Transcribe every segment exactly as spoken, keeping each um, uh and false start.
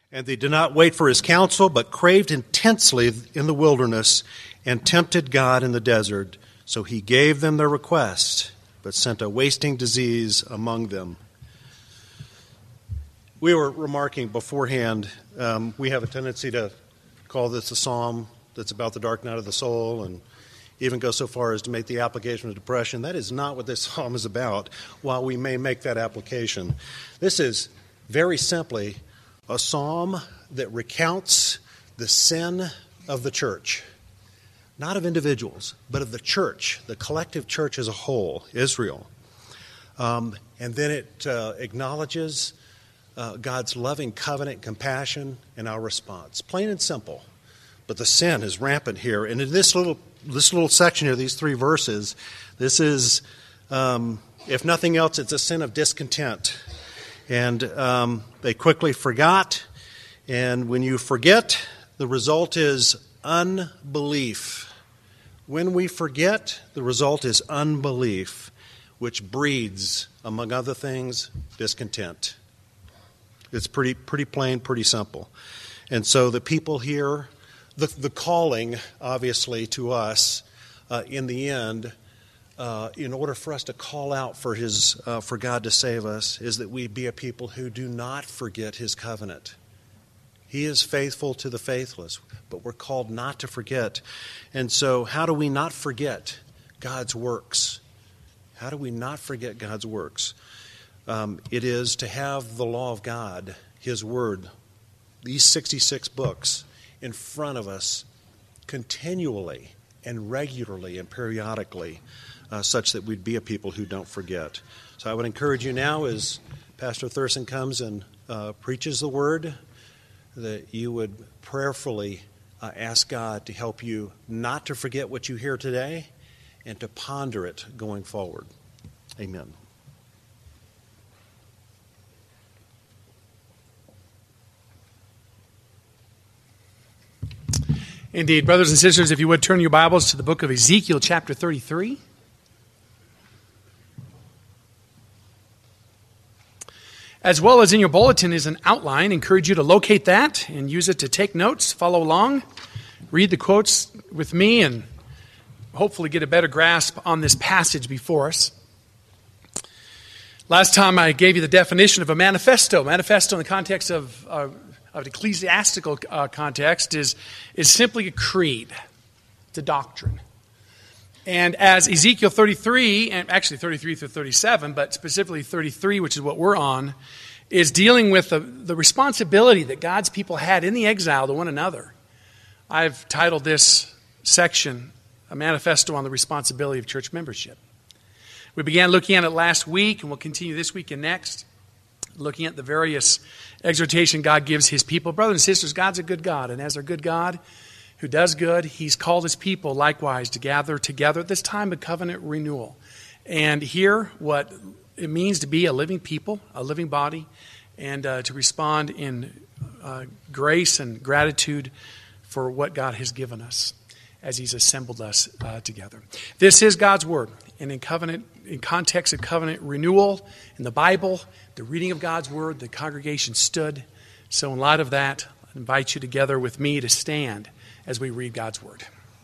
And they did not wait for his counsel, but craved intensely in the wilderness and tempted God in the desert. So he gave them their request, but sent a wasting disease among them. We were remarking beforehand, um, we have a tendency to call this a psalm that's about the dark night of the soul, and even go so far as to make the application of depression. That is not what this psalm is about, while we may make that application. This is very simply a psalm that recounts the sin of the church. Not of individuals, but of the church, the collective church as a whole, Israel. Um, and then it uh, acknowledges uh, God's loving covenant, compassion, and our response. Plain and simple. But the sin is rampant here. And in this little this little section here, these three verses, this is, um, if nothing else, it's a sin of discontent. And um, they quickly forgot. And when you forget, the result is unbelief. When we forget, the result is unbelief, which breeds, among other things, discontent. It's pretty pretty plain, pretty simple. And so the people here, the, the calling, obviously, to us uh, in the end, Uh, in order for us to call out for his, uh, for God to save us, is that we be a people who do not forget his covenant. He is faithful to the faithless, but we're called not to forget. And so how do we not forget God's works? How do we not forget God's works? Um, it is to have the law of God, his word, these sixty-six books in front of us continually and regularly and periodically, Uh, such that we'd be a people who don't forget. So I would encourage you now, as Pastor Thurston comes and uh, preaches the word, that you would prayerfully uh, ask God to help you not to forget what you hear today and to ponder it going forward. Amen. Indeed. Brothers and sisters, if you would turn your Bibles to the book of Ezekiel chapter thirty-three. As well as in your bulletin is an outline. I encourage you to locate that and use it to take notes, follow along, read the quotes with me, and hopefully get a better grasp on this passage before us. Last time I gave you the definition of a manifesto. Manifesto in the context of, uh, of an ecclesiastical uh, context is, is simply a creed. It's a doctrine. And as Ezekiel thirty-three, and actually thirty-three through thirty-seven, but specifically thirty-three, which is what we're on, is dealing with the, the responsibility that God's people had in the exile to one another. I've titled this section, A Manifesto on the Responsibility of Church Membership. We began looking at it last week, and we'll continue this week and next, looking at the various exhortation God gives his people. Brothers and sisters, God's a good God, and as our good God who does good, he's called his people likewise to gather together at this time of covenant renewal and hear what it means to be a living people, a living body, and uh, to respond in uh, grace and gratitude for what God has given us as he's assembled us uh, together. This is God's word, and in covenant, in context of covenant renewal in the Bible, the reading of God's word, the congregation stood. So in light of that, I invite you together with me to stand as we read God's word.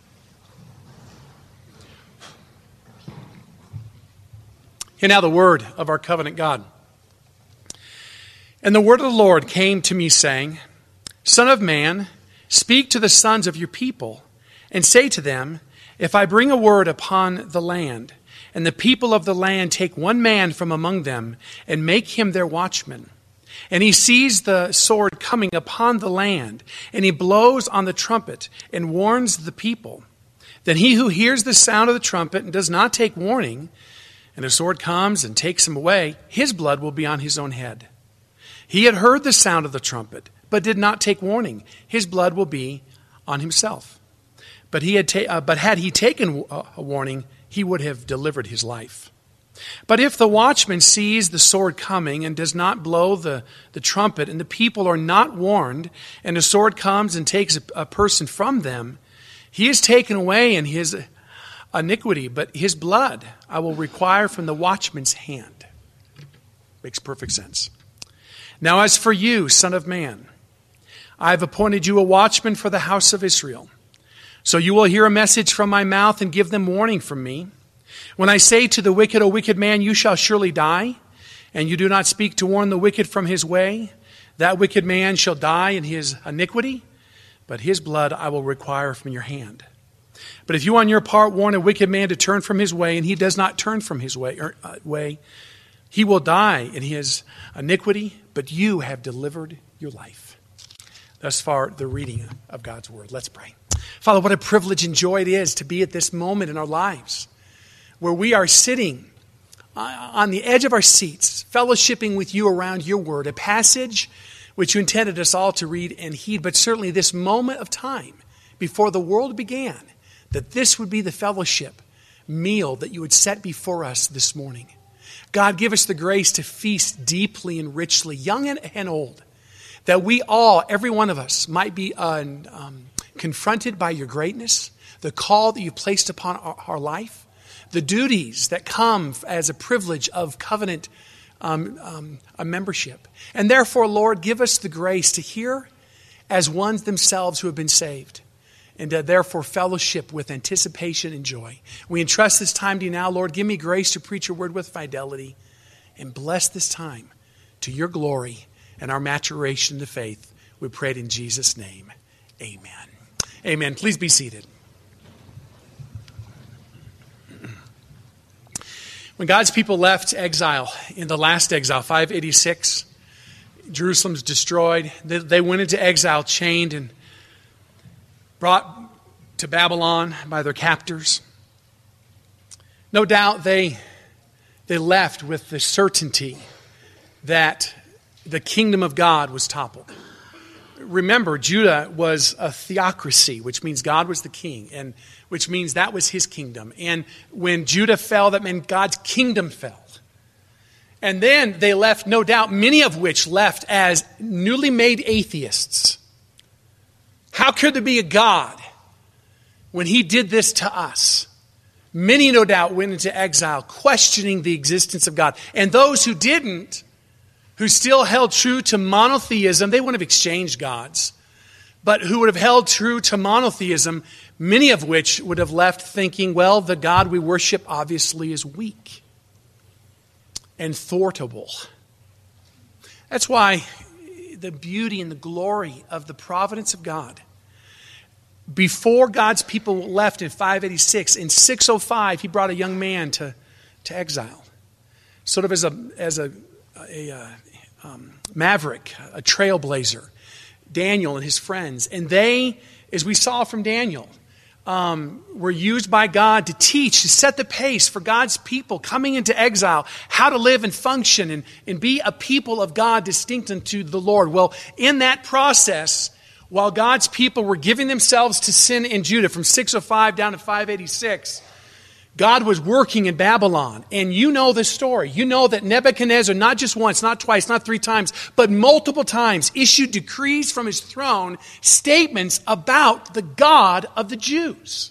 Hear now the word of our covenant God. And the word of the Lord came to me, saying, Son of man, speak to the sons of your people, and say to them, If I bring a word upon the land, and the people of the land take one man from among them, and make him their watchman, and he sees the sword coming upon the land, and he blows on the trumpet and warns the people. Then he who hears the sound of the trumpet and does not take warning, and the sword comes and takes him away, his blood will be on his own head. He had heard the sound of the trumpet, but did not take warning. His blood will be on himself. But he had ta- uh, but had he taken a warning, he would have delivered his life. But if the watchman sees the sword coming and does not blow the, the trumpet, and the people are not warned, and the sword comes and takes a, a person from them, he is taken away in his iniquity, but his blood I will require from the watchman's hand. Makes perfect sense. Now as for you, son of man, I have appointed you a watchman for the house of Israel. So you will hear a message from my mouth and give them warning from me. When I say to the wicked, O wicked man, you shall surely die, and you do not speak to warn the wicked from his way, that wicked man shall die in his iniquity, but his blood I will require from your hand. But if you on your part warn a wicked man to turn from his way, and he does not turn from his way, or, uh, way, he will die in his iniquity, but you have delivered your life. Thus far, the reading of God's word. Let's pray. Father, what a privilege and joy it is to be at this moment in our lives where we are sitting on the edge of our seats, fellowshipping with you around your word, a passage which you intended us all to read and heed, but certainly this moment of time before the world began, that this would be the fellowship meal that you would set before us this morning. God, give us the grace to feast deeply and richly, young and, and old, that we all, every one of us, might be uh, um, confronted by your greatness, the call that you've placed upon our, our life, the duties that come as a privilege of covenant um, um, a membership. And therefore, Lord, give us the grace to hear as ones themselves who have been saved, and to therefore fellowship with anticipation and joy. We entrust this time to you now, Lord. Give me grace to preach your word with fidelity, and bless this time to your glory and our maturation to faith. We pray it in Jesus' name. Amen. Amen. Please be seated. When God's people left exile, in the last exile, five eighty-six, Jerusalem's destroyed. They, they went into exile chained and brought to Babylon by their captors. No doubt they, they left with the certainty that the kingdom of God was toppled. Remember, Judah was a theocracy, which means God was the king, and which means that was his kingdom. And when Judah fell, that meant God's kingdom fell. And then they left, no doubt, many of which left as newly made atheists. How could there be a God when he did this to us? Many, no doubt, went into exile, questioning the existence of God. And those who didn't, who still held true to monotheism, they wouldn't have exchanged gods, but who would have held true to monotheism, many of which would have left thinking, well, the God we worship obviously is weak and thwartable. That's why the beauty and the glory of the providence of God. Before God's people left in five eighty-six, in six oh five, he brought a young man to, to exile. Sort of as a, as a, a, a um, maverick, a trailblazer, Daniel and his friends. And they, as we saw from Daniel, um, were used by God to teach, to set the pace for God's people coming into exile, how to live and function and, and be a people of God distinct unto the Lord. Well, in that process, while God's people were giving themselves to sin in Judah from six oh five down to five eighty-six, God was working in Babylon. And you know this story. You know that Nebuchadnezzar, not just once, not twice, not three times, but multiple times, issued decrees from his throne, statements about the God of the Jews.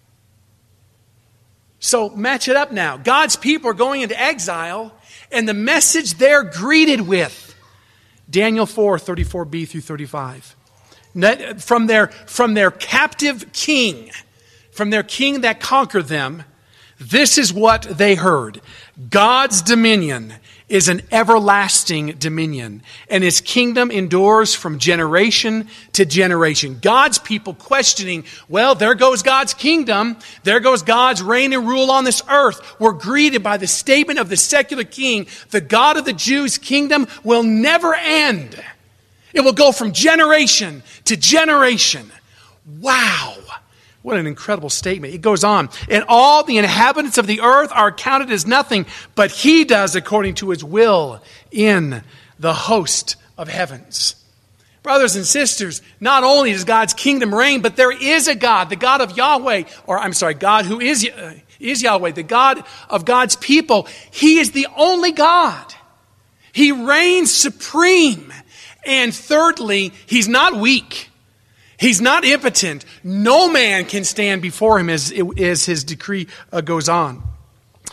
So match it up now. God's people are going into exile, and the message they're greeted with, Daniel four, thirty-four b through thirty-five. From their, from their captive king, from their king that conquered them, this is what they heard. God's dominion is an everlasting dominion, and his kingdom endures from generation to generation. God's people questioning, well, there goes God's kingdom. There goes God's reign and rule on this earth. We're greeted by the statement of the secular king, the God of the Jews' kingdom will never end. It will go from generation to generation. Wow. What an incredible statement. It goes on. And all the inhabitants of the earth are counted as nothing, but he does according to his will in the host of heavens. Brothers and sisters, not only does God's kingdom reign, but there is a God, the God of Yahweh, or I'm sorry, God who is, uh, is Yahweh, the God of God's people. He is the only God. He reigns supreme. And thirdly, he's not weak. He's not impotent. No man can stand before him as, as his decree uh, goes on.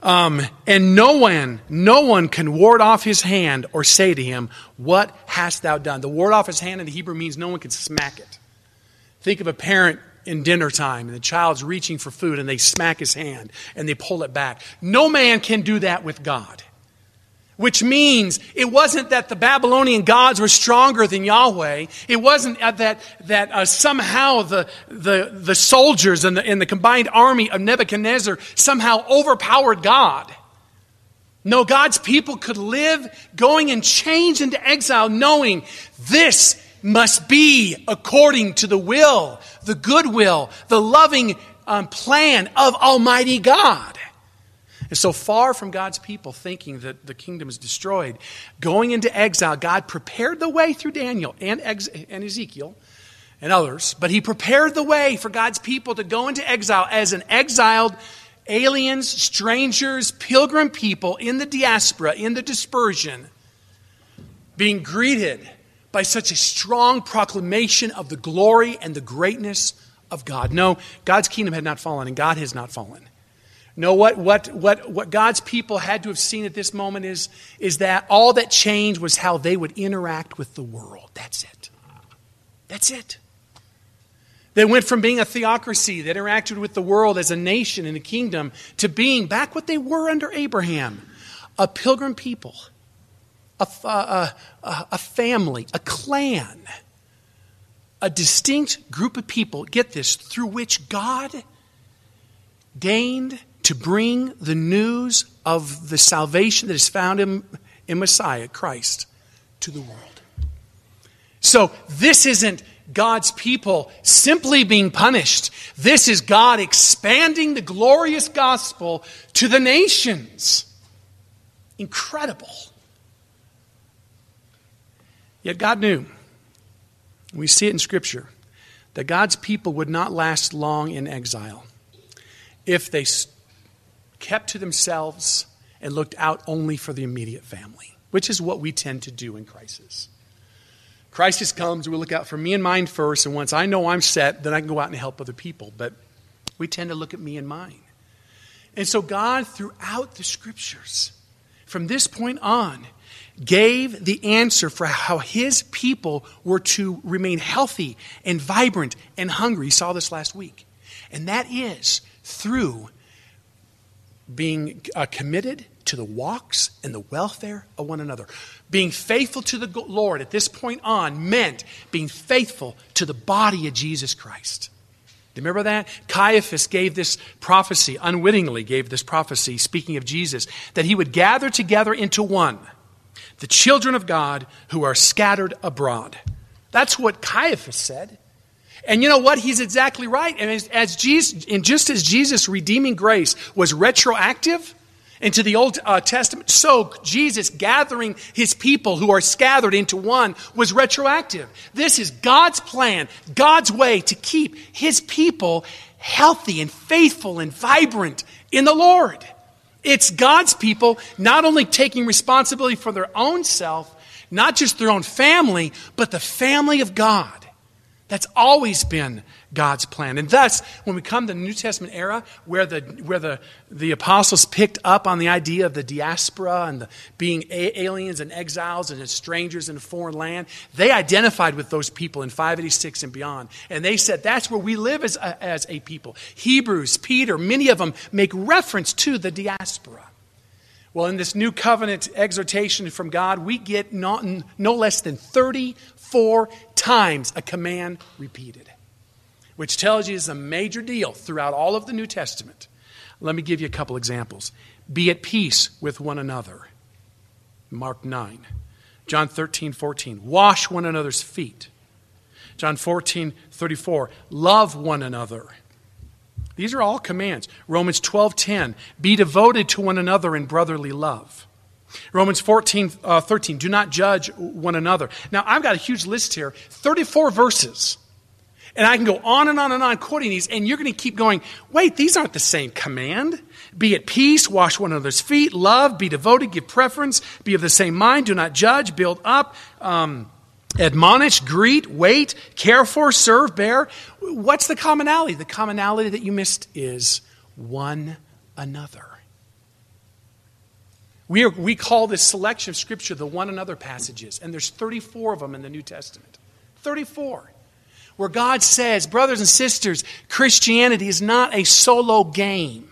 Um, and no one, no one can ward off his hand or say to him, what hast thou done? The ward off his hand in the Hebrew means no one can smack it. Think of a parent in dinner time and the child's reaching for food and they smack his hand and they pull it back. No man can do that with God. Which means it wasn't that the Babylonian gods were stronger than Yahweh. It wasn't that that uh, somehow the the the soldiers and the, and the combined army of Nebuchadnezzar somehow overpowered God. No, God's people could live going and change into exile knowing this must be according to the will, the good will, the loving um, plan of Almighty God. And so far from God's people thinking that the kingdom is destroyed, going into exile, God prepared the way through Daniel and, ex- and Ezekiel and others, but he prepared the way for God's people to go into exile as an exiled aliens, strangers, pilgrim people in the diaspora, in the dispersion, being greeted by such a strong proclamation of the glory and the greatness of God. No, God's kingdom had not fallen, and God has not fallen. No, what, what, what, what God's people had to have seen at this moment is, is that all that changed was how they would interact with the world. That's it. That's it. They went from being a theocracy that interacted with the world as a nation and a kingdom to being back what they were under Abraham, a pilgrim people, a, a, a, a family, a clan, a distinct group of people, get this, through which God deigned to bring the news of the salvation that is found in, in Messiah, Christ, to the world. So this isn't God's people simply being punished. This is God expanding the glorious gospel to the nations. Incredible. Yet God knew, we see it in Scripture, that God's people would not last long in exile if they kept to themselves and looked out only for the immediate family, which is what we tend to do in crisis. Crisis comes, we look out for me and mine first, and once I know I'm set, then I can go out and help other people. But we tend to look at me and mine. And so God, throughout the Scriptures, from this point on, gave the answer for how his people were to remain healthy and vibrant and hungry. You saw this last week. And that is through being uh, committed to the walks and the welfare of one another. Being faithful to the Lord at this point on meant being faithful to the body of Jesus Christ. Do you remember that? Caiaphas gave this prophecy, unwittingly gave this prophecy, speaking of Jesus, that he would gather together into one the children of God who are scattered abroad. That's what Caiaphas said. And you know what? He's exactly right. And as, as Jesus, and just as Jesus' redeeming grace was retroactive into the Old uh, Testament, so Jesus gathering his people who are scattered into one was retroactive. This is God's plan, God's way to keep his people healthy and faithful and vibrant in the Lord. It's God's people not only taking responsibility for their own self, not just their own family, but the family of God. That's always been God's plan. And thus, when we come to the New Testament era, where the where the, the apostles picked up on the idea of the diaspora and the being a- aliens and exiles and strangers in a foreign land, they identified with those people in five eighty-six and beyond. And they said, that's where we live as a, as a people. Hebrews, Peter, many of them make reference to the diaspora. Well, in this new covenant exhortation from God, we get not, no less than thirty-four times a command repeated, which tells you it's a major deal throughout all of the New Testament. Let me give you a couple examples. Be at peace with one another. Mark nine. John thirteen fourteen. Wash one another's feet. John fourteen thirty-four. Love one another. These are all commands. Romans twelve ten. Be devoted to one another in brotherly love. Romans fourteen thirteen. Do not judge one another. Now, I've got a huge list here. thirty-four verses. And I can go on and on and on quoting these, and you're going to keep going, wait, these aren't the same command. Be at peace, wash one another's feet, love, be devoted, give preference, be of the same mind, do not judge, build up, um, admonish, greet, wait, care for, serve, bear. What's the commonality? The commonality that you missed is one another. We, are, we call this selection of Scripture the one another passages, and there's thirty-four of them in the New Testament. thirty-four. Where God says, brothers and sisters, Christianity is not a solo game.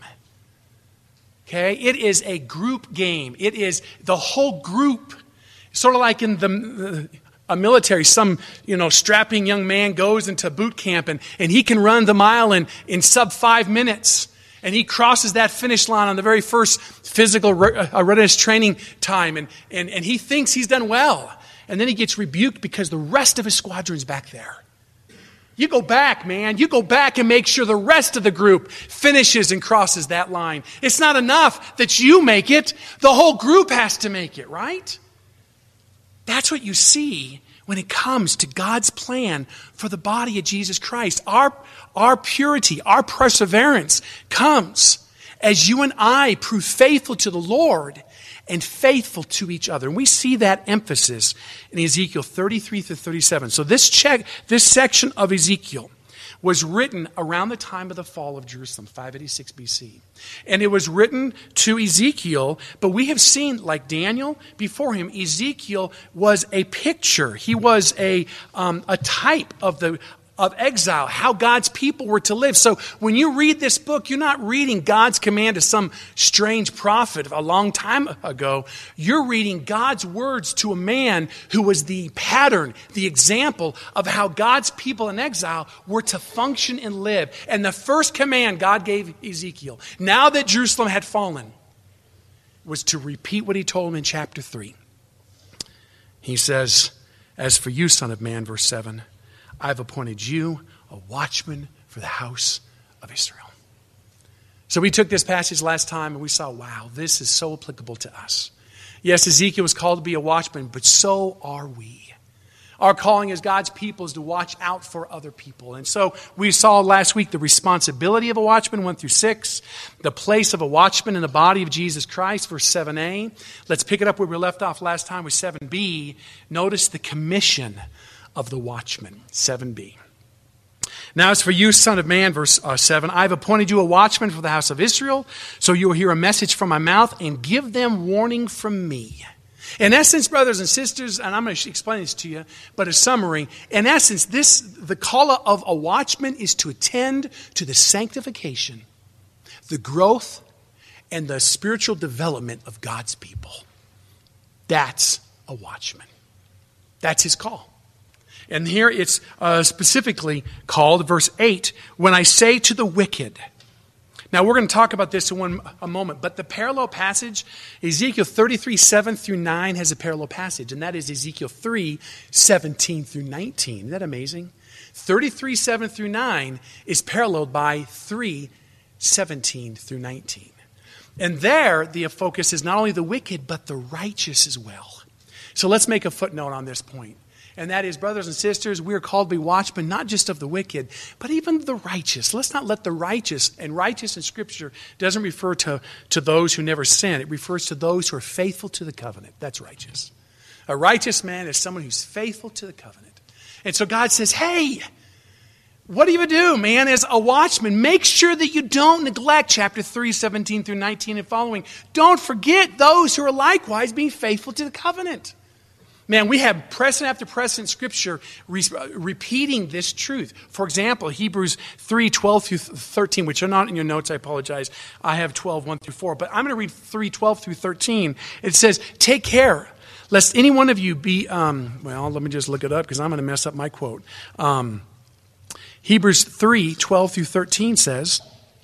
Okay? It is a group game. It is the whole group. Sort of like in the a military, some you know strapping young man goes into boot camp and, and he can run the mile in, in sub five minutes. And he crosses that finish line on the very first physical readiness training time. And, and, and he thinks he's done well. And then he gets rebuked because the rest of his squadron's back there. You go back, man. You go back and make sure the rest of the group finishes and crosses that line. It's not enough that you make it. The whole group has to make it, right? That's what you see when it comes to God's plan for the body of Jesus Christ. Our, our purity, our perseverance comes as you and I prove faithful to the Lord and faithful to each other. And we see that emphasis in Ezekiel thirty-three through thirty-seven. So this check, this section of Ezekiel was written around the time of the fall of Jerusalem, five eighty-six B C. And it was written to Ezekiel, but we have seen, like Daniel before him, Ezekiel was a picture. He was a, um, a type of the of exile, how God's people were to live. So when you read this book, you're not reading God's command to some strange prophet a long time ago. You're reading God's words to a man who was the pattern, the example of how God's people in exile were to function and live. And the first command God gave Ezekiel, now that Jerusalem had fallen, was to repeat what he told him in chapter three. He says, as for you, son of man, verse seven, I've appointed you a watchman for the house of Israel. So we took this passage last time and we saw, wow, this is so applicable to us. Yes, Ezekiel was called to be a watchman, but so are we. Our calling as God's people is to watch out for other people. And so we saw last week the responsibility of a watchman, one through six, the place of a watchman in the body of Jesus Christ, verse seven a. Let's pick it up where we left off last time with seven b. Notice the commission of the watchman, seven b. Now as for you, son of man, verse uh, seven, I've appointed you a watchman for the house of Israel, so you will hear a message from my mouth and give them warning from me. In essence, brothers and sisters, and I'm going to explain this to you, but a summary, in essence, this the call of a watchman is to attend to the sanctification, the growth, and the spiritual development of God's people. That's a watchman. That's his call. And here it's uh, specifically called, verse eight, when I say to the wicked. Now we're going to talk about this in one a moment, but the parallel passage, Ezekiel thirty-three, seven through nine has a parallel passage, and that is Ezekiel three, seventeen through nineteen. Isn't that amazing? thirty-three, seven through nine is paralleled by three, seventeen through nineteen. And there the focus is not only the wicked, but the righteous as well. So let's make a footnote on this point. And that is, brothers and sisters, we are called to be watchmen, not just of the wicked, but even the righteous. Let's not let the righteous, and righteous in Scripture doesn't refer to, to those who never sin. It refers to those who are faithful to the covenant. That's righteous. A righteous man is someone who's faithful to the covenant. And so God says, hey, what do you do, man, as a watchman? Make sure that you don't neglect chapter three, seventeen through nineteen and following. Don't forget those who are likewise being faithful to the covenant. Man, we have precedent after precedent Scripture re- repeating this truth. For example, Hebrews three, twelve through thirteen, which are not in your notes, I apologize. I have twelve, one through four. But I'm going to read three, twelve through thirteen. It says, take care, lest any one of you be, um, well, let me just look it up because I'm going to mess up my quote. Um, Hebrews three, twelve through thirteen says,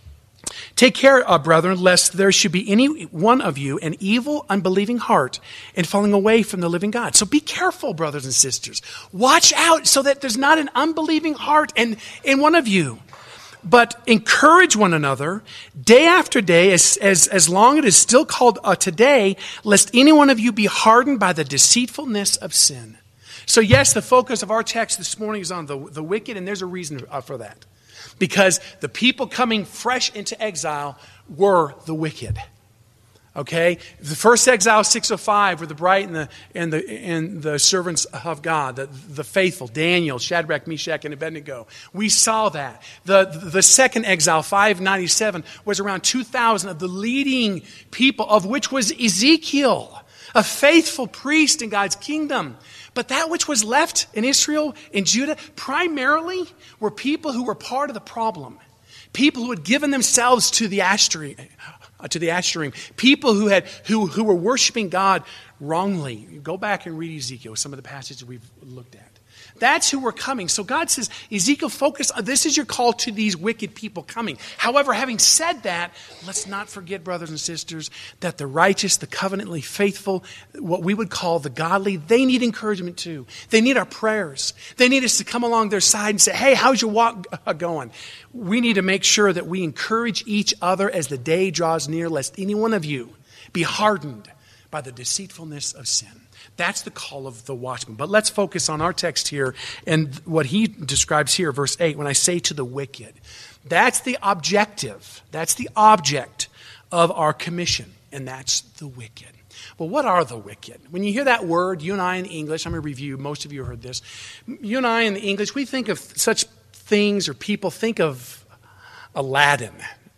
take care, uh, brethren, lest there should be any one of you an evil, unbelieving heart and falling away from the living God. So be careful, brothers and sisters. Watch out so that there's not an unbelieving heart in, in one of you. But encourage one another day after day, as, as, as long as it is still called uh, today, lest any one of you be hardened by the deceitfulness of sin. So yes, the focus of our text this morning is on the, the wicked, and there's a reason uh, for that. Because the people coming fresh into exile were the wicked. Okay, the first exile, six oh five, were the bright and the and the and the servants of God, the, the faithful, Daniel, Shadrach, Meshach, and Abednego. We saw that. The the second exile, five ninety-seven, was around two thousand of the leading people, of which was Ezekiel, a faithful priest in God's kingdom. But that which was left in Israel, in Judah, primarily were people who were part of the problem. People who had given themselves to the Ashtoreth, to the Asherim. People who had who who were worshiping God wrongly. Go back and read Ezekiel, some of the passages we've looked at. That's who we're coming. So God says, Ezekiel, focus on this is your call to these wicked people coming. However, having said that, let's not forget, brothers and sisters, that the righteous, the covenantly faithful, what we would call the godly, they need encouragement too. They need our prayers. They need us to come along their side and say, hey, how's your walk going? We need to make sure that we encourage each other as the day draws near, lest any one of you be hardened by the deceitfulness of sin. That's the call of the watchman. But let's focus on our text here and what he describes here, verse eight, when I say to the wicked. That's the objective. That's the object of our commission, and that's the wicked. Well, what are the wicked? When you hear that word, you and I in English, I'm going to review, most of you heard this. You and I in the English, we think of such things or people, think of Aladdin,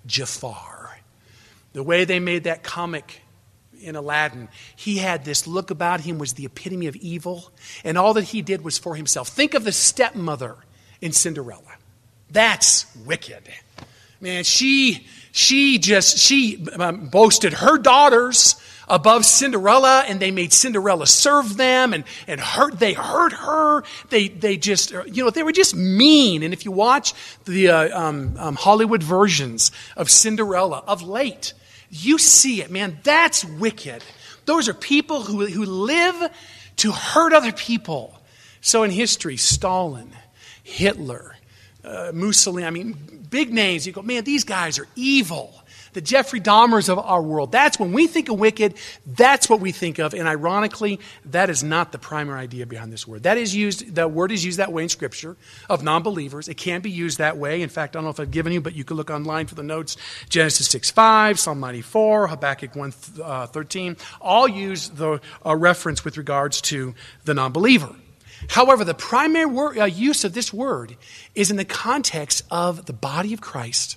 Jafar. The way they made that comic in Aladdin, he had this look about him was the epitome of evil, and all that he did was for himself. Think of the stepmother in Cinderella. That's wicked. Man, she she just she um, boasted her daughters above Cinderella, and they made Cinderella serve them, and and hurt they hurt her. They they just you know they were just mean. And if you watch the uh, um, um, Hollywood versions of Cinderella of late, you see it, man. That's wicked. Those are people who, who live to hurt other people. So in history, Stalin, Hitler, uh, Mussolini, I mean, big names. You go, man, these guys are evil. The Jeffrey Dahmers of our world. That's when we think of wicked, that's what we think of. And ironically, that is not the primary idea behind this word. That is used, the word is used that way in Scripture of non-believers. It can be used that way. In fact, I don't know if I've given you, but you can look online for the notes. Genesis six five, Psalm ninety-four, Habakkuk one thirteen, all use the uh, reference with regards to the non-believer. However, the primary word, uh, use of this word is in the context of the body of Christ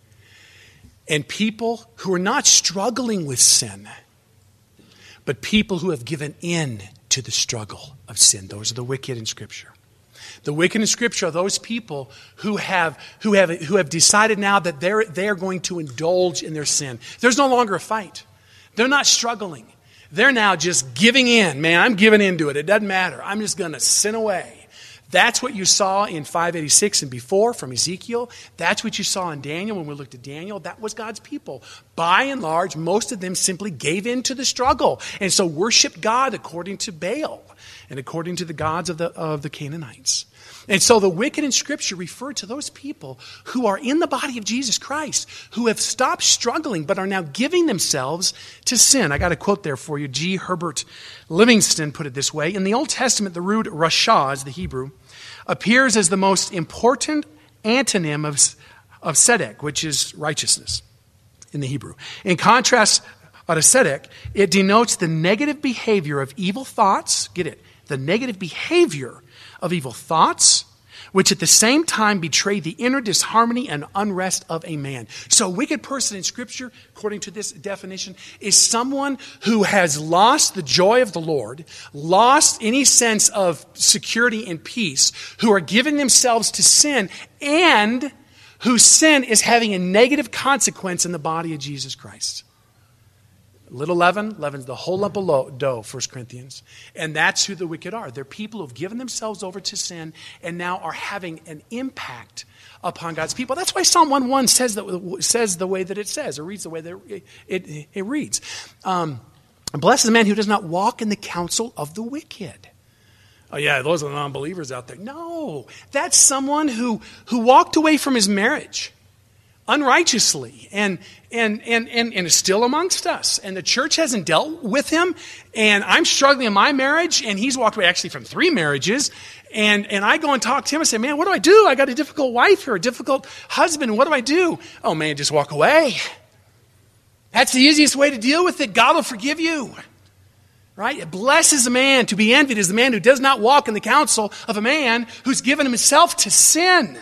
and people who are not struggling with sin, but people who have given in to the struggle of sin. Those are the wicked in Scripture. The wicked in Scripture are those people who have who have who have decided now that they're they're going to indulge in their sin. There's no longer a fight. They're not struggling. They're now just giving in. Man, I'm giving into it. It doesn't matter. I'm just going to sin away. That's what you saw in five eighty-six and before from Ezekiel. That's what you saw in Daniel when we looked at Daniel. That was God's people. By and large, most of them simply gave in to the struggle and so worshiped God according to Baal and according to the gods of the, of the Canaanites. And so the wicked in Scripture refer to those people who are in the body of Jesus Christ, who have stopped struggling but are now giving themselves to sin. I got a quote there for you. G. Herbert Livingston put it this way. In the Old Testament, the root rasha is the Hebrew, appears as the most important antonym of, of tzedek, which is righteousness in the Hebrew. In contrast to tzedek, it denotes the negative behavior of evil thoughts. Get it? The negative behavior of evil thoughts, which at the same time betray the inner disharmony and unrest of a man. So a wicked person in Scripture, according to this definition, is someone who has lost the joy of the Lord, lost any sense of security and peace, who are giving themselves to sin, and whose sin is having a negative consequence in the body of Jesus Christ. Little leaven, leavens the whole lump of dough, First Corinthians. And that's who the wicked are. They're people who have given themselves over to sin and now are having an impact upon God's people. That's why Psalm one one says, that, says the way that it says, or reads the way that it, it, it reads. Um, Blessed is the man who does not walk in the counsel of the wicked. Oh yeah, those are the non-believers out there. No, that's someone who, who walked away from his marriage unrighteously and, and, and, and, and is still amongst us. And the church hasn't dealt with him. And I'm struggling in my marriage. And he's walked away actually from three marriages. And, and I go and talk to him and say, man, what do I do? I got a difficult wife here, a difficult husband. What do I do? Oh man, just walk away. That's the easiest way to deal with it. God will forgive you. Right? It blesses a man. To be envied is the man who does not walk in the counsel of a man who's given himself to sin.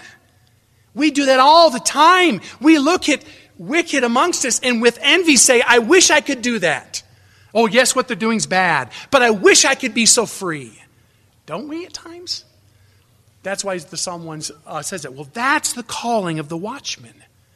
We do that all the time. We look at wicked amongst us and with envy say, I wish I could do that. Oh, yes, what they're doing is bad, but I wish I could be so free. Don't we at times? That's why the Psalm one uh, says that. Well, that's the calling of the watchman.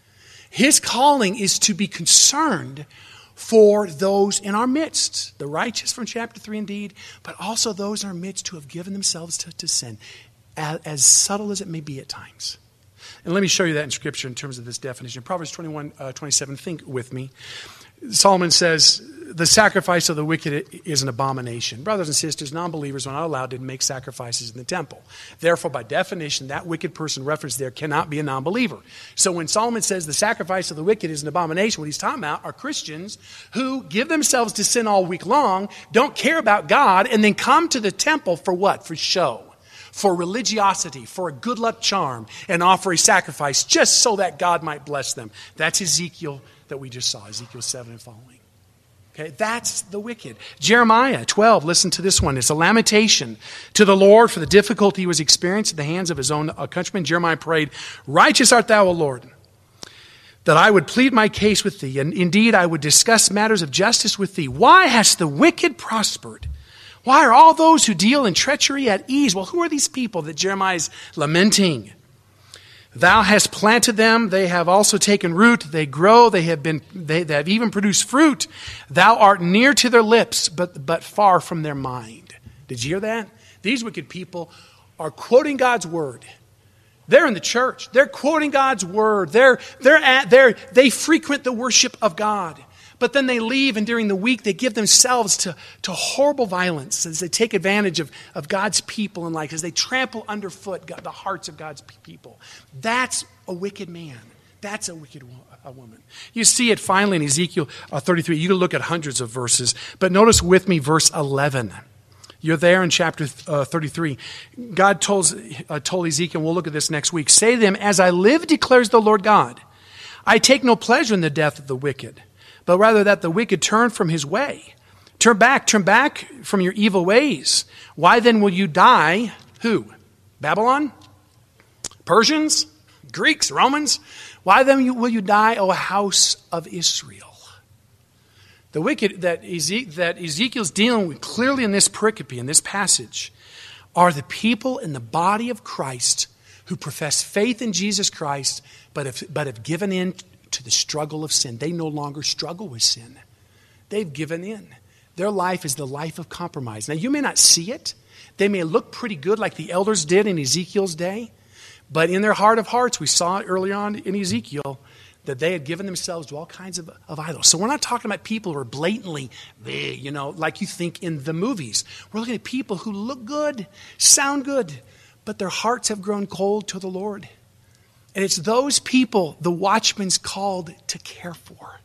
His calling is to be concerned for those in our midst, the righteous from chapter three indeed, but also those in our midst who have given themselves to, to sin, as, as subtle as it may be at times. And let me show you that in Scripture in terms of this definition. Proverbs twenty-one, uh, twenty-seven, think with me. Solomon says, the sacrifice of the wicked is an abomination. Brothers and sisters, non-believers are not allowed to make sacrifices in the temple. Therefore, by definition, that wicked person referenced there cannot be a non-believer. So when Solomon says the sacrifice of the wicked is an abomination, what he's talking about are Christians who give themselves to sin all week long, don't care about God, and then come to the temple for what? For show. For religiosity, for a good luck charm, and offer a sacrifice just so that God might bless them. That's Ezekiel that we just saw, Ezekiel seven and following. Okay, that's the wicked. Jeremiah twelve, listen to this one. It's a lamentation to the Lord for the difficulty he was experiencing at the hands of his own countrymen. Jeremiah prayed, righteous art thou, O Lord, that I would plead my case with thee, and indeed I would discuss matters of justice with thee. Why hast the wicked prospered? Why are all those who deal in treachery at ease? Well, who are these people that Jeremiah is lamenting? Thou hast planted them, they have also taken root, they grow, they have been they, they have even produced fruit. Thou art near to their lips, but but far from their mind. Did you hear that? These wicked people are quoting God's word. They're in the church. They're quoting God's word. They're they're at they're they frequent the worship of God. But then they leave, and during the week they give themselves to, to horrible violence as they take advantage of, of God's people and life, as they trample underfoot God, the hearts of God's people. That's a wicked man. That's a wicked wo- a woman. You see it finally in Ezekiel uh, thirty-three. You can look at hundreds of verses, but notice with me verse eleven. You're there in chapter uh, thirty-three. God told, uh, told Ezekiel, and we'll look at this next week, say to them, as I live, declares the Lord God, I take no pleasure in the death of the wicked, but rather that the wicked turn from his way. Turn back, turn back from your evil ways. Why then will you die? Who? Babylon? Persians? Greeks? Romans? Why then will you die, O house of Israel? The wicked that, Eze- that Ezekiel's dealing with clearly in this pericope, in this passage, are the people in the body of Christ who profess faith in Jesus Christ, but have, but have given in to the struggle of sin. They no longer struggle with sin. They've given in. Their life is the life of compromise. Now, you may not see it. They may look pretty good like the elders did in Ezekiel's day, but in their heart of hearts, we saw it early on in Ezekiel, that they had given themselves to all kinds of, of idols. So we're not talking about people who are blatantly, you know, like you think in the movies. We're looking at people who look good, sound good, but their hearts have grown cold to the Lord. And it's those people the watchman's called to care for.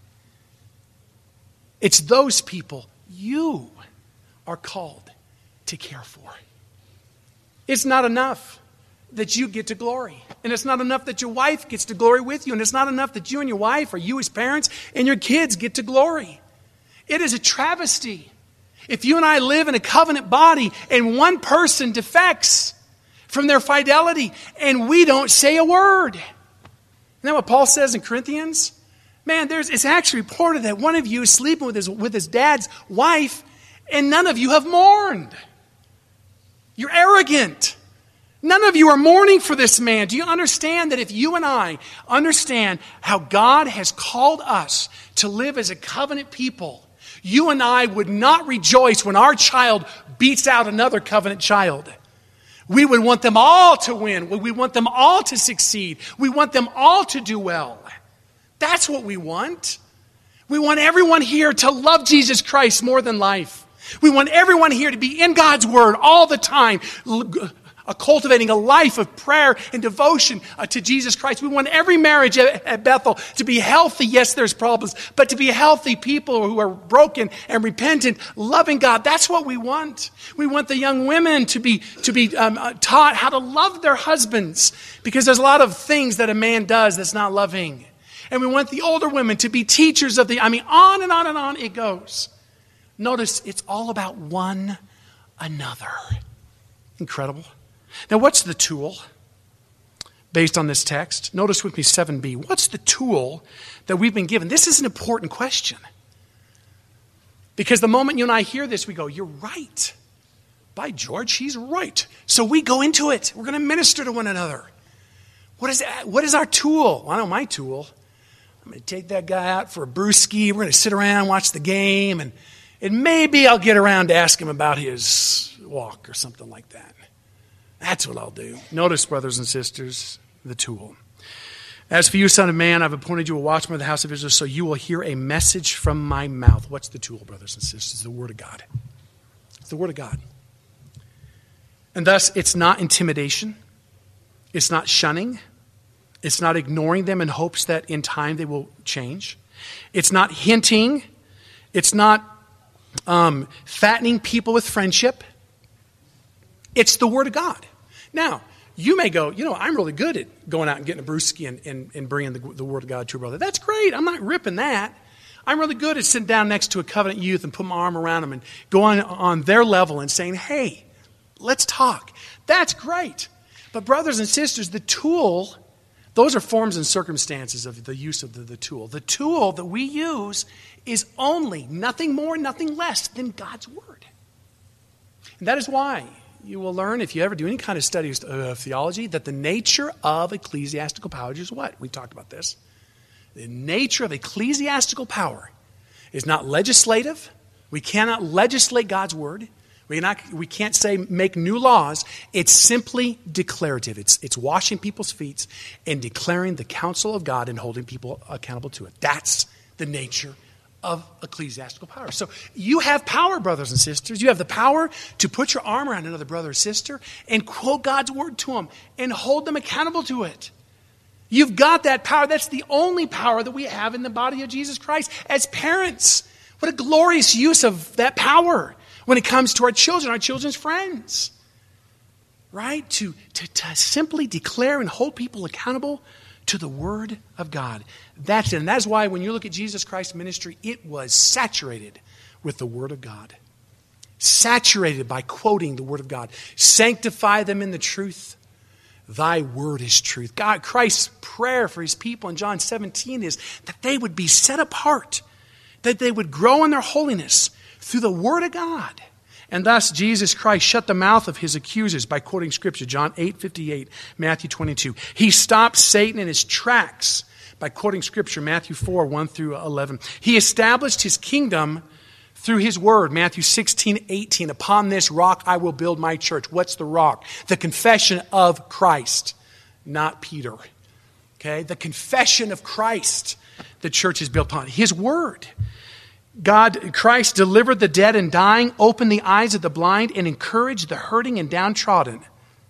It's those people you are called to care for. It's not enough that you get to glory. And it's not enough that your wife gets to glory with you. And it's not enough that you and your wife or you as parents and your kids get to glory. It is a travesty if you and I live in a covenant body and one person defects from their fidelity and we don't say a word. Isn't that what Paul says in Corinthians? Man, there's it's actually reported that one of you is sleeping with his, with his dad's wife and none of you have mourned. You're arrogant. None of you are mourning for this man. Do you understand that if you and I understand how God has called us to live as a covenant people, you and I would not rejoice when our child beats out another covenant child. We would want them all to win. We want them all to succeed. We want them all to do well. That's what we want. We want everyone here to love Jesus Christ more than life. We want everyone here to be in God's Word all the time, uh, cultivating a life of prayer and devotion uh, to Jesus Christ. We want every marriage at, at Bethel to be healthy. Yes, there's problems, but to be healthy people who are broken and repentant, loving God. That's what we want. We want the young women to be to be um, uh, taught how to love their husbands, because there's a lot of things that a man does that's not loving. And we want the older women to be teachers of the, I mean, on and on and on it goes. Notice it's all about one another. Incredible. Now, what's the tool based on this text? Notice with me seven b. What's the tool that we've been given? This is an important question. Because the moment you and I hear this, we go, you're right. By George, he's right. So we go into it. We're going to minister to one another. What is that? What is our tool? Well, I know my tool. I'm going to take that guy out for a brewski. We're going to sit around, watch the game, and, and maybe I'll get around to ask him about his walk or something like that. That's what I'll do. Notice, brothers and sisters, the tool. As for you, son of man, I've appointed you a watchman of the house of Israel, so you will hear a message from my mouth. What's the tool, brothers and sisters? The Word of God. It's the Word of God. And thus, it's not intimidation. It's not shunning. It's not ignoring them in hopes that in time they will change. It's not hinting. It's not um, fattening people with friendship. It's the Word of God. Now, you may go, you know, I'm really good at going out and getting a brewski and, and, and bringing the, the Word of God to a brother. That's great. I'm not ripping that. I'm really good at sitting down next to a covenant youth and putting my arm around them and going on their level and saying, hey, let's talk. That's great. But brothers and sisters, the tool, those are forms and circumstances of the use of the, the tool. The tool that we use is only nothing more, nothing less than God's Word. And that is why you will learn, if you ever do any kind of study of uh, theology, that the nature of ecclesiastical power is what? We talked about this. The nature of ecclesiastical power is not legislative. We cannot legislate God's Word. We, not, we can't say make new laws. It's simply declarative. It's, it's washing people's feet and declaring the counsel of God and holding people accountable to it. That's the nature of ecclesiastical power. So you have power, brothers and sisters. You have the power to put your arm around another brother or sister and quote God's Word to them and hold them accountable to it. You've got that power. That's the only power that we have in the body of Jesus Christ as parents. What a glorious use of that power when it comes to our children, our children's friends. Right? To, to, to simply declare and hold people accountable to the Word of God. That's it. And that's why when you look at Jesus Christ's ministry, it was saturated with the Word of God. Saturated by quoting the Word of God. Sanctify them in the truth. Thy word is truth. God, Christ's prayer for his people in John seventeen is that they would be set apart. That they would grow in their holiness through the Word of God. And thus, Jesus Christ shut the mouth of his accusers by quoting Scripture. John eight fifty-eight, Matthew twenty-two. He stopped Satan in his tracks by quoting Scripture. Matthew four, one through eleven. He established his kingdom through his word. Matthew sixteen, eighteen. Upon this rock I will build my church. What's the rock? The confession of Christ, not Peter. Okay? The confession of Christ the church is built upon. His word. God, Christ delivered the dead and dying, opened the eyes of the blind, and encouraged the hurting and downtrodden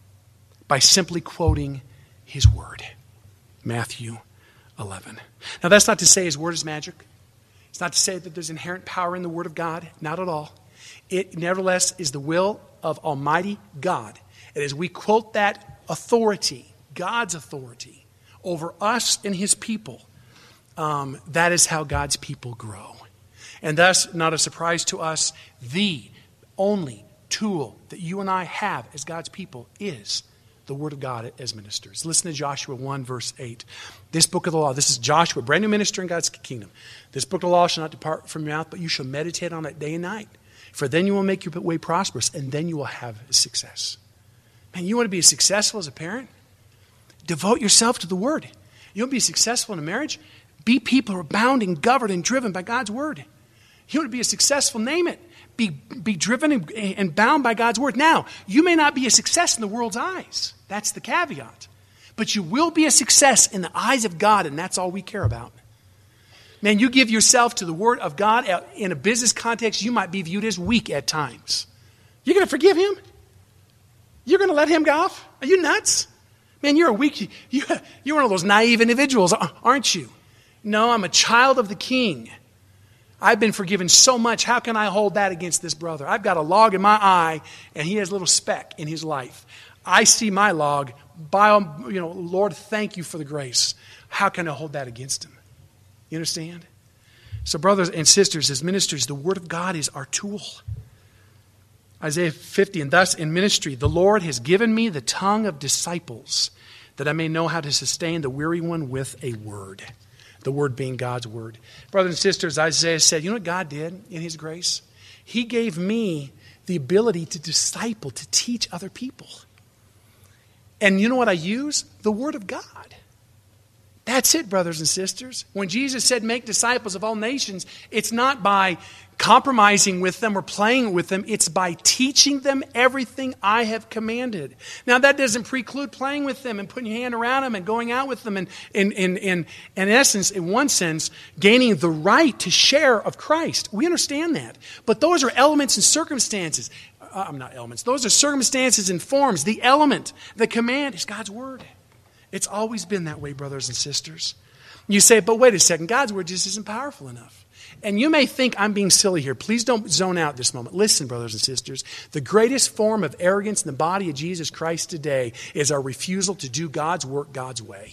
by simply quoting his word. Matthew eleven. Now that's not to say his word is magic. It's not to say that there's inherent power in the Word of God. Not at all. It nevertheless is the will of Almighty God. And as we quote that authority, God's authority, over us and his people, um, that is how God's people grow. And thus, not a surprise to us, the only tool that you and I have as God's people is the Word of God as ministers. Listen to Joshua one, verse eight. This book of the law, this is Joshua, brand new minister in God's kingdom. This book of the law shall not depart from your mouth, but you shall meditate on it day and night. For then you will make your way prosperous, and then you will have success. Man, you want to be successful as a parent? Devote yourself to the Word. You want to be successful in a marriage? Be people who are bound and governed and driven by God's Word. You want to be a successful, name it. Be, be driven and, and bound by God's Word. Now, you may not be a success in the world's eyes. That's the caveat. But you will be a success in the eyes of God, and that's all we care about. Man, you give yourself to the Word of God in a business context, you might be viewed as weak at times. You're going to forgive him? You're going to let him go off? Are you nuts? Man, you're a weak, you, you're one of those naive individuals, aren't you? No, I'm a child of the King. I've been forgiven so much. How can I hold that against this brother? I've got a log in my eye, and he has a little speck in his life. I see my log. By, you know, Lord, thank you for the grace. How can I hold that against him? You understand? So brothers and sisters, as ministers, the Word of God is our tool. Isaiah fifty, and thus in ministry, the Lord has given me the tongue of disciples, that I may know how to sustain the weary one with a word. The word being God's word. Brothers and sisters, Isaiah said, you know what God did in his grace? He gave me the ability to disciple, to teach other people. And you know what I use? The Word of God. That's it, brothers and sisters. When Jesus said, make disciples of all nations, it's not by compromising with them or playing with them. It's by teaching them everything I have commanded. Now, that doesn't preclude playing with them and putting your hand around them and going out with them and, in, in, in, in essence, in one sense, gaining the right to share of Christ. We understand that. But those are elements and circumstances. Uh, I'm not elements. Those are circumstances and forms. The element, the command is God's Word. It's always been that way, brothers and sisters. You say, but wait a second, God's Word just isn't powerful enough. And you may think I'm being silly here. Please don't zone out this moment. Listen, brothers and sisters, the greatest form of arrogance in the body of Jesus Christ today is our refusal to do God's work God's way.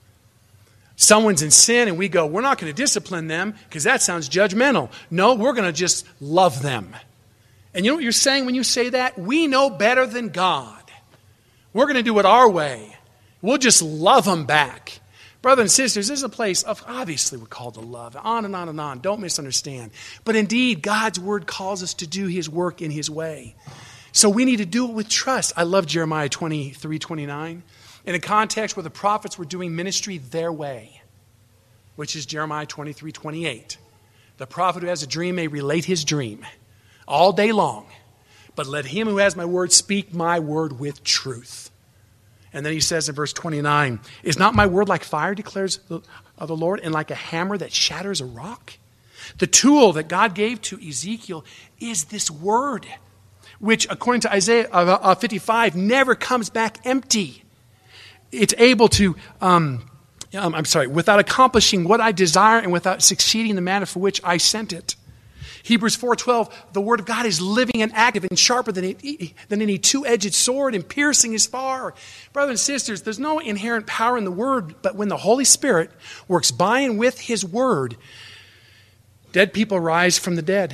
Someone's in sin and we go, we're not going to discipline them because that sounds judgmental. No, we're going to just love them. And you know what you're saying when you say that? We know better than God. We're going to do it our way. We'll just love them back. Brothers and sisters, this is a place of, obviously we're called to love. On and on and on. Don't misunderstand. But indeed, God's Word calls us to do His work in His way. So we need to do it with trust. I love Jeremiah twenty-three twenty-nine. In a context where the prophets were doing ministry their way, which is Jeremiah twenty-three twenty-eight. The prophet who has a dream may relate his dream all day long. But let him who has my word speak my word with truth. And then he says in verse twenty-nine, is not my word like fire, declares the, uh, the Lord, and like a hammer that shatters a rock? The tool that God gave to Ezekiel is this word, which according to Isaiah uh, uh, fifty-five never comes back empty. It's able to, um, um, I'm sorry, without accomplishing what I desire and without succeeding in the manner for which I sent it. Hebrews four twelve, the Word of God is living and active and sharper than any, than any two-edged sword and piercing as far. Brothers and sisters, there's no inherent power in the Word, but when the Holy Spirit works by and with His Word, dead people rise from the dead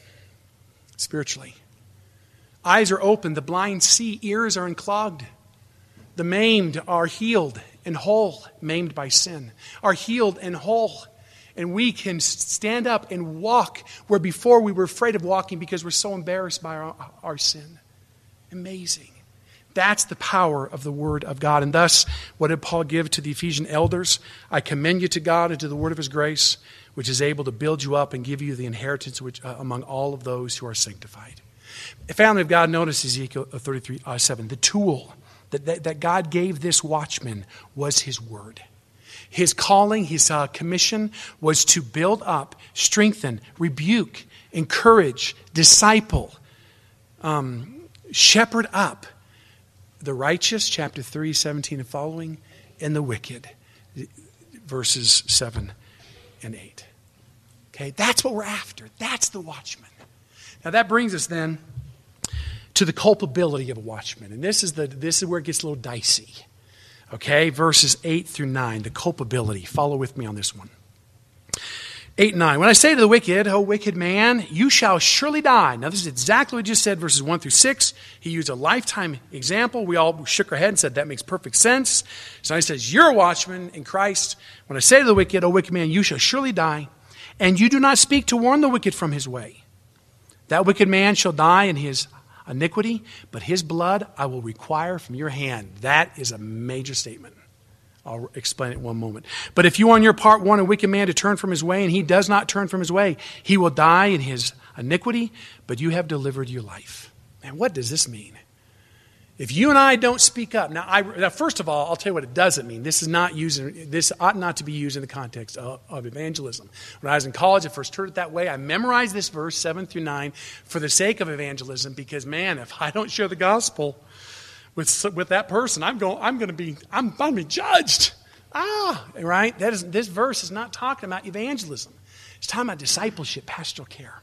spiritually. Eyes are opened, the blind see, ears are unclogged. The maimed are healed and whole, maimed by sin, are healed and whole. And we can stand up and walk where before we were afraid of walking because we're so embarrassed by our, our sin. Amazing. That's the power of the Word of God. And thus, what did Paul give to the Ephesian elders? I commend you to God and to the word of His grace, which is able to build you up and give you the inheritance which, uh, among all of those who are sanctified. Family of God, notice Ezekiel thirty-three seven. The tool that, that, that God gave this watchman was His Word. His calling, his uh, commission was to build up, strengthen, rebuke, encourage, disciple, um, shepherd up the righteous, chapter three, seventeen and following, and the wicked, verses seven and eight. Okay, that's what we're after. That's the watchman. Now that brings us then to the culpability of a watchman. And this is, the, this is where it gets a little dicey. Okay, verses eight through nine, the culpability. Follow with me on this one. eight and nine. When I say to the wicked, O wicked man, you shall surely die. Now this is exactly what he just said, verses one through six. He used a lifetime example. We all shook our head and said, that makes perfect sense. So he says, you're a watchman in Christ. When I say to the wicked, O wicked man, you shall surely die. And you do not speak to warn the wicked from his way. That wicked man shall die in his iniquity, but his blood I will require from your hand. That is a major statement. I'll explain it in one moment. But if you on your part want a wicked man to turn from his way, and he does not turn from his way, he will die in his iniquity, but you have delivered your life. Man, what does this mean? If you and I don't speak up, now, I, now first of all, I'll tell you what it doesn't mean. This is not using. This ought not to be used in the context of, of evangelism. When I was in college, I first heard it that way. I memorized this verse, seven through nine, for the sake of evangelism, because man, if I don't share the gospel with with that person, I'm going. I'm going to be. I'm going to be judged. Ah, right. That is. This verse is not talking about evangelism. It's talking about discipleship, pastoral care.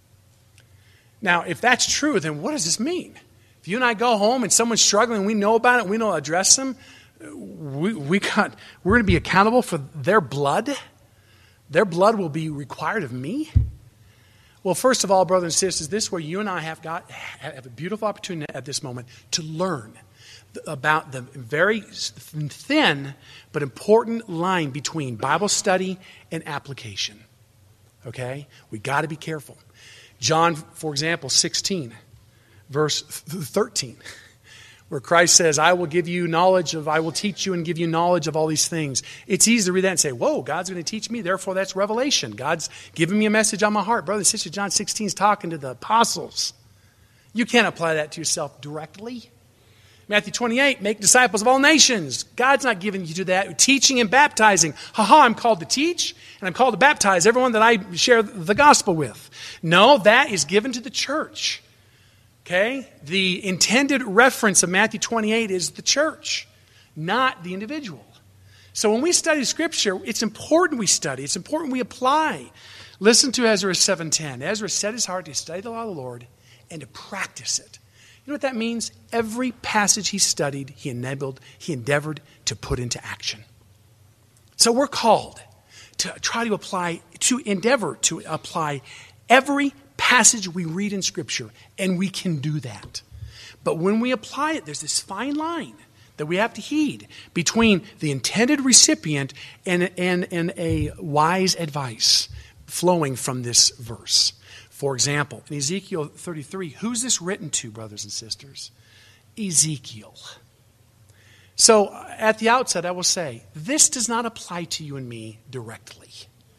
Now, if that's true, then what does this mean? If you and I go home and someone's struggling, we know about it, and we don't address them, we, we got, we're going to be accountable for their blood? Their blood will be required of me? Well, first of all, brothers and sisters, this is where you and I have got have a beautiful opportunity at this moment to learn about the very thin but important line between Bible study and application. Okay? We got to be careful. John, for example, sixteen, verse thirteen, where Christ says, I will give you knowledge of, I will teach you and give you knowledge of all these things. It's easy to read that and say, whoa, God's going to teach me, therefore that's revelation. God's giving me a message on my heart. Brother and sister, John sixteen is talking to the apostles. You can't apply that to yourself directly. Matthew twenty-eight, make disciples of all nations. God's not giving you to that. Teaching and baptizing. Ha-ha, I'm called to teach, and I'm called to baptize everyone that I share the gospel with. No, that is given to the church. Okay? The intended reference of Matthew twenty-eight is the church, not the individual. So when we study Scripture, it's important we study. It's important we apply. Listen to Ezra seven ten. Ezra set his heart to study the law of the Lord and to practice it. You know what that means? Every passage he studied, he enabled, he endeavored to put into action. So we're called to try to apply, to endeavor to apply every passage we read in Scripture, and we can do that. But when we apply it, there's this fine line that we have to heed between the intended recipient and, and, and a wise advice flowing from this verse. For example, in Ezekiel thirty-three, who's this written to, brothers and sisters? Ezekiel. So at the outset, I will say, this does not apply to you and me directly.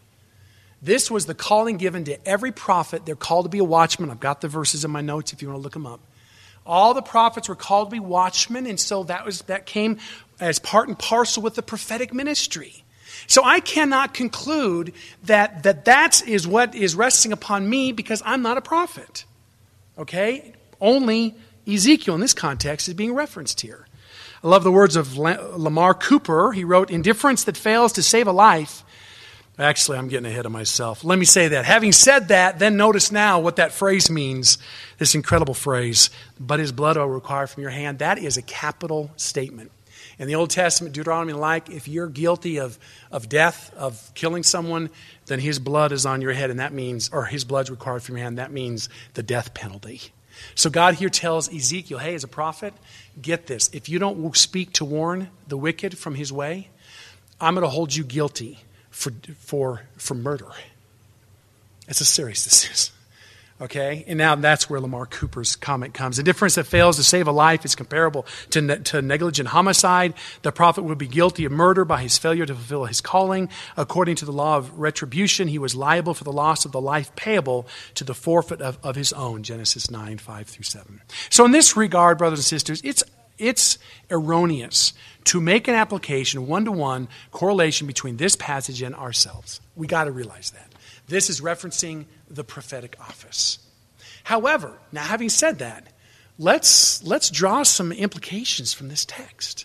This was the calling given to every prophet. They're called to be a watchman. I've got the verses in my notes if you want to look them up. All the prophets were called to be watchmen, and so that was that came as part and parcel with the prophetic ministry. So I cannot conclude that that, that is what is resting upon me because I'm not a prophet. Okay? Only Ezekiel in this context is being referenced here. I love the words of Lamar Cooper. He wrote, indifference that fails to save a life. Actually, I'm getting ahead of myself. Let me say that. Having said that, then notice now what that phrase means. This incredible phrase, but his blood I will require from your hand. That is a capital statement. In the Old Testament, Deuteronomy, like, if you're guilty of, of death, of killing someone, then his blood is on your head, and that means, or his blood's required from your hand. That means the death penalty. So God here tells Ezekiel, hey, as a prophet, get this. If you don't speak to warn the wicked from his way, I'm going to hold you guilty for for for murder. That's how serious this is. Okay? And now that's where Lamar Cooper's comment comes. The difference that fails to save a life is comparable to, ne- to negligent homicide. The prophet would be guilty of murder by his failure to fulfill his calling. According to the law of retribution, he was liable for the loss of the life payable to the forfeit of, of his own. Genesis nine, five through seven. So in this regard, brothers and sisters, it's it's erroneous to make an application, one-to-one correlation between this passage and ourselves. We got to realize that. This is referencing the prophetic office. However, now having said that, let's let's draw some implications from this text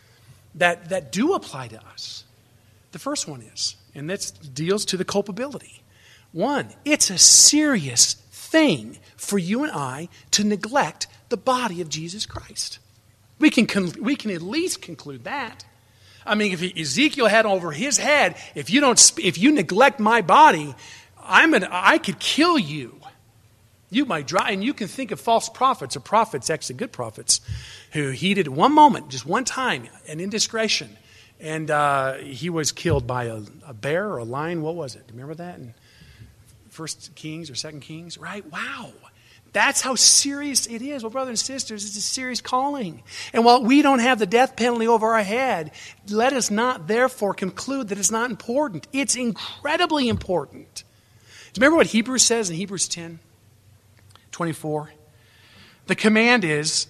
that, that do apply to us. The first one is, and that deals to the culpability. One, it's a serious thing for you and I to neglect the body of Jesus Christ. We can we can at least conclude that. I mean, if Ezekiel had over his head, if you don't, if you neglect my body, I'm an, I could kill you. You might drive, and you can think of false prophets or prophets, actually good prophets, who heeded one moment, just one time, an indiscretion, and uh, he was killed by a, a bear or a lion. What was it? Do you remember that in First Kings or Second Kings? Right? Wow. That's how serious it is. Well, brothers and sisters, it's a serious calling. And while we don't have the death penalty over our head, let us not therefore conclude that it's not important. It's incredibly important. Do you remember what Hebrews says in Hebrews ten twenty-four? The command is,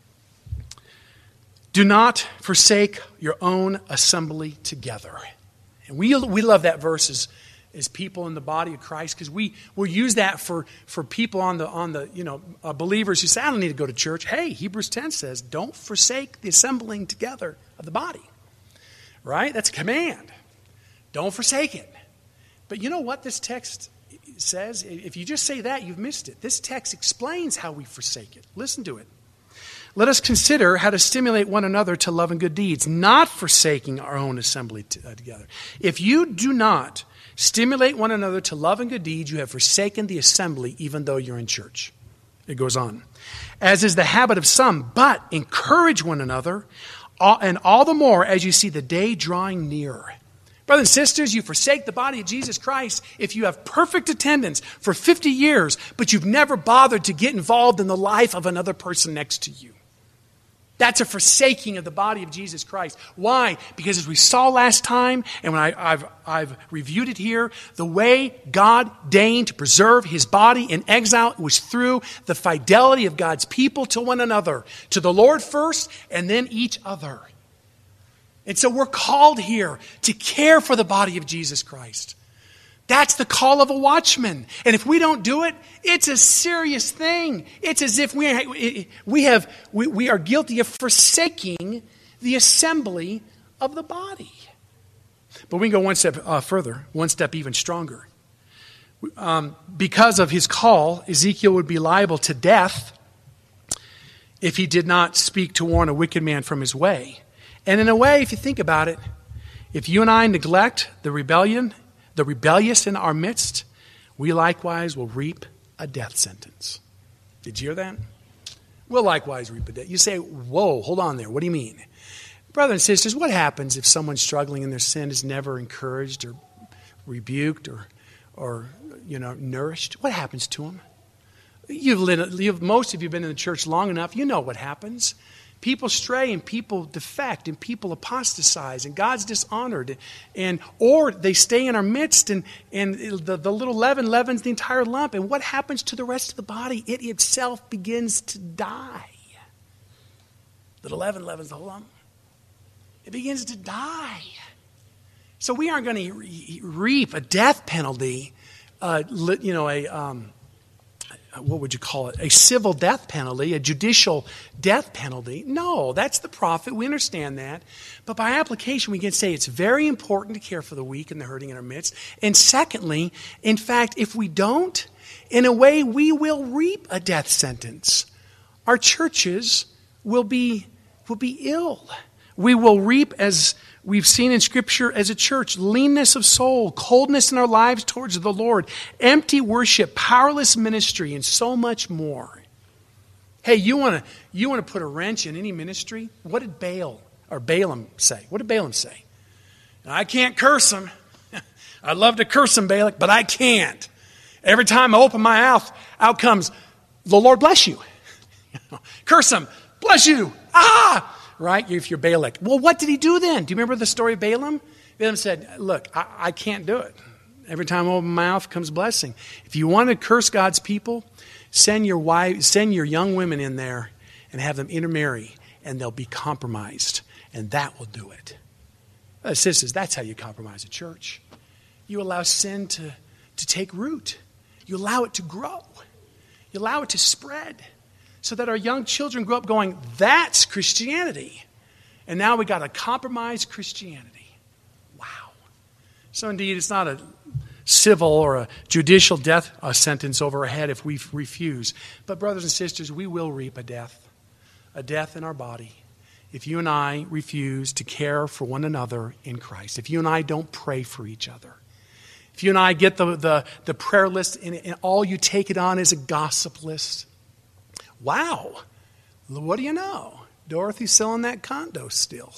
do not forsake your own assembly together. And we, we love that verse as as people in the body of Christ, because we will use that for, for people on the on the you know uh, believers who say, I don't need to go to church. Hey, Hebrews ten says, don't forsake the assembling together of the body. Right? That's a command. Don't forsake it. But you know what this text says? If you just say that, you've missed it. This text explains how we forsake it. Listen to it. Let us consider how to stimulate one another to love and good deeds, not forsaking our own assembly t- uh, together. If you do not Stimulate one another to love and good deeds. You have forsaken the assembly, even though you're in church. It goes on. As is the habit of some, but encourage one another, and all the more as you see the day drawing near. Brothers and sisters, you forsake the body of Jesus Christ if you have perfect attendance for fifty years, but you've never bothered to get involved in the life of another person next to you. That's a forsaking of the body of Jesus Christ. Why? Because as we saw last time, and when I, I've, I've reviewed it here, the way God deigned to preserve his body in exile was through the fidelity of God's people to one another, to the Lord first, and then each other. And so we're called here to care for the body of Jesus Christ. That's the call of a watchman. And if we don't do it, it's a serious thing. It's as if we, we, have, we, we are guilty of forsaking the assembly of the body. But we can go one step uh, further, one step even stronger. Um, because of his call, Ezekiel would be liable to death if he did not speak to warn a wicked man from his way. And in a way, if you think about it, if you and I neglect the rebellion, the rebellious in our midst, we likewise will reap a death sentence. Did you hear that? We'll likewise reap a death. You say, whoa, hold on there. What do you mean? Brothers and sisters, what happens if someone struggling in their sin is never encouraged or rebuked or, or you know, nourished? What happens to them? You've, lived, you've, most of you have been in the church long enough. You know what happens. People stray and people defect and people apostatize and God's dishonored. And or they stay in our midst and, and the, the little leaven leavens the entire lump. And what happens to the rest of the body? It itself begins to die. Little leaven leavens the whole lump. It begins to die. So we aren't going to re- reap a death penalty, uh, you know, a... Um, what would you call it? A civil death penalty, a judicial death penalty. No, that's the prophet. We understand that. But by application, we can say it's very important to care for the weak and the hurting in our midst. And secondly, in fact, if we don't, in a way, we will reap a death sentence. Our churches will be, will be ill. We will reap, as we've seen in Scripture as a church, leanness of soul, coldness in our lives towards the Lord, empty worship, powerless ministry, and so much more. Hey, you want to you want to put a wrench in any ministry? What did Baal or Balaam say? What did Balaam say? I can't curse him. I'd love to curse him, Balak, but I can't. Every time I open my mouth, out comes, the Lord bless you. Curse him, bless you. Ah! Right? If you're Balak. Well, what did he do then? Do you remember the story of Balaam? Balaam said, look, I, I can't do it. Every time I open my mouth comes blessing. If you want to curse God's people, send your wives, send your young women in there and have them intermarry, and they'll be compromised. And that will do it. Uh, sisters, that's how you compromise a church. You allow sin to, to take root. You allow it to grow. You allow it to spread. So that our young children grow up going, that's Christianity. And now we got a compromised Christianity. Wow. So indeed, it's not a civil or a judicial death uh, sentence over our head if we refuse. But brothers and sisters, we will reap a death. A death in our body. If you and I refuse to care for one another in Christ. If you and I don't pray for each other. If you and I get the, the, the prayer list and, and all you take it on is a gossip list. Wow, what do you know? Dorothy's selling that condo still.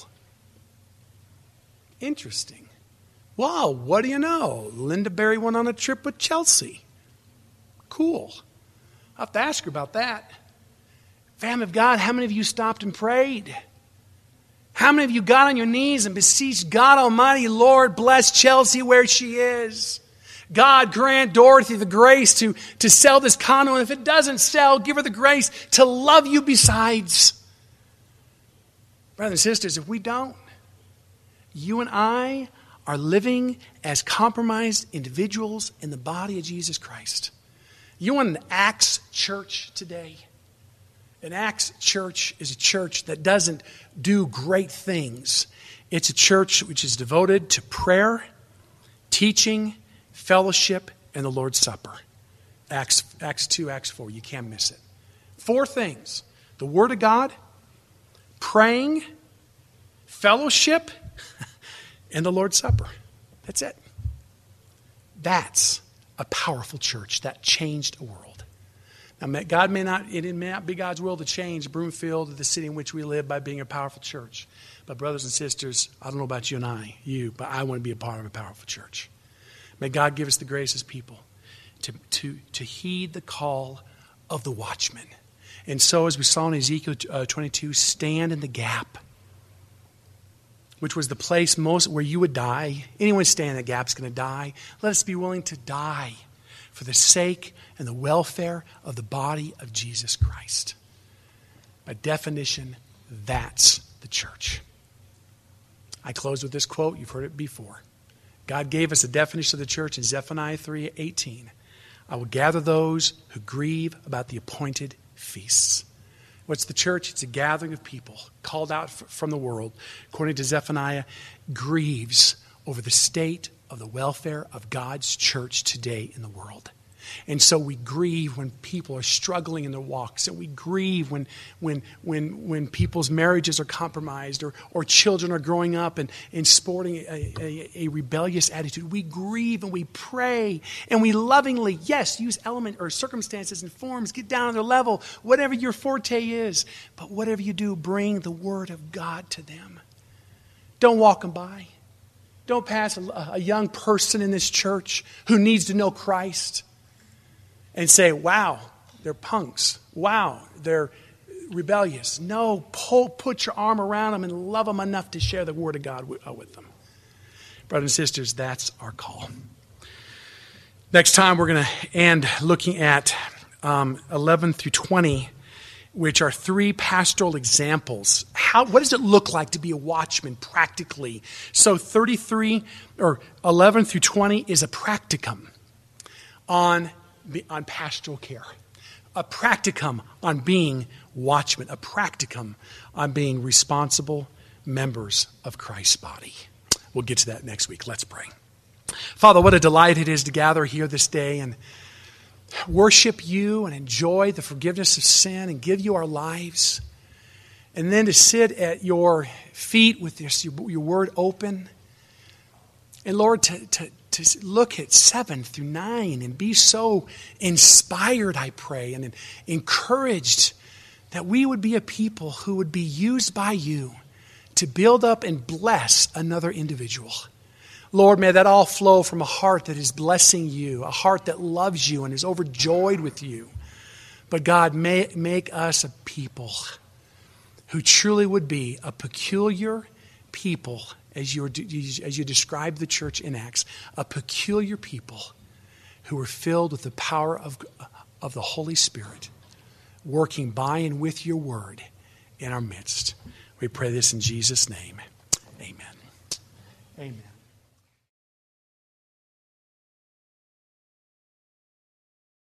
Interesting. Wow, what do you know? Linda Berry went on a trip with Chelsea. Cool. I'll have to ask her about that. Family of God, how many of you stopped and prayed? How many of you got on your knees and beseeched God Almighty, Lord, bless Chelsea where she is? God grant Dorothy the grace to, to sell this condo. And if it doesn't sell, give her the grace to love you besides. Brothers and sisters, if we don't, you and I are living as compromised individuals in the body of Jesus Christ. You want an Acts church today? An Acts church is a church that doesn't do great things. It's a church which is devoted to prayer, teaching, fellowship, and the Lord's Supper. Acts, Acts two, Acts four. You can't miss it. Four things. The Word of God, praying, fellowship, and the Lord's Supper. That's it. That's a powerful church that changed a world. Now, God may not, it may not be God's will to change Broomfield or the city in which we live by being a powerful church. But brothers and sisters, I don't know about you and I, you, but I want to be a part of a powerful church. May God give us the grace as people to, to, to heed the call of the watchman. And so, as we saw in Ezekiel uh, twenty-two, stand in the gap, which was the place most where you would die. Anyone standing in the gap is going to die. Let us be willing to die for the sake and the welfare of the body of Jesus Christ. By definition, that's the church. I close with this quote. You've heard it before. God gave us a definition of the church in Zephaniah three eighteen. I will gather those who grieve about the appointed feasts. What's the church? It's a gathering of people called out f- from the world, according to Zephaniah, grieves over the state of the welfare of God's church today in the world. And so we grieve when people are struggling in their walks, and we grieve when when when when people's marriages are compromised, or, or children are growing up and, and sporting a, a, a rebellious attitude. We grieve and we pray and we lovingly, yes, use element or circumstances and forms, get down on their level, whatever your forte is. But whatever you do, bring the word of God to them. Don't walk them by. Don't pass a, a young person in this church who needs to know Christ and say, wow, they're punks. Wow, they're rebellious. No, pull, put your arm around them and love them enough to share the word of God with, uh, with them. Brothers and sisters, that's our call. Next time we're going to end looking at um, eleven through twenty, which are three pastoral examples. How, what does it look like to be a watchman practically? So thirty-three or eleven through twenty is a practicum on on pastoral care, a practicum on being watchmen, a practicum on being responsible members of Christ's body. We'll get to that next week. Let's pray. Father, what a delight it is to gather here this day and worship you and enjoy the forgiveness of sin and give you our lives. And then to sit at your feet with this, your, your word open. And Lord, to, to to look at seven through nine and be so inspired, I pray, and encouraged that we would be a people who would be used by you to build up and bless another individual. Lord, may that all flow from a heart that is blessing you, a heart that loves you and is overjoyed with you. But God, may make us a people who truly would be a peculiar people, as you, as you describe the church in Acts, a peculiar people who were filled with the power of, of the Holy Spirit, working by and with your word in our midst. We pray this in Jesus' name. Amen. Amen.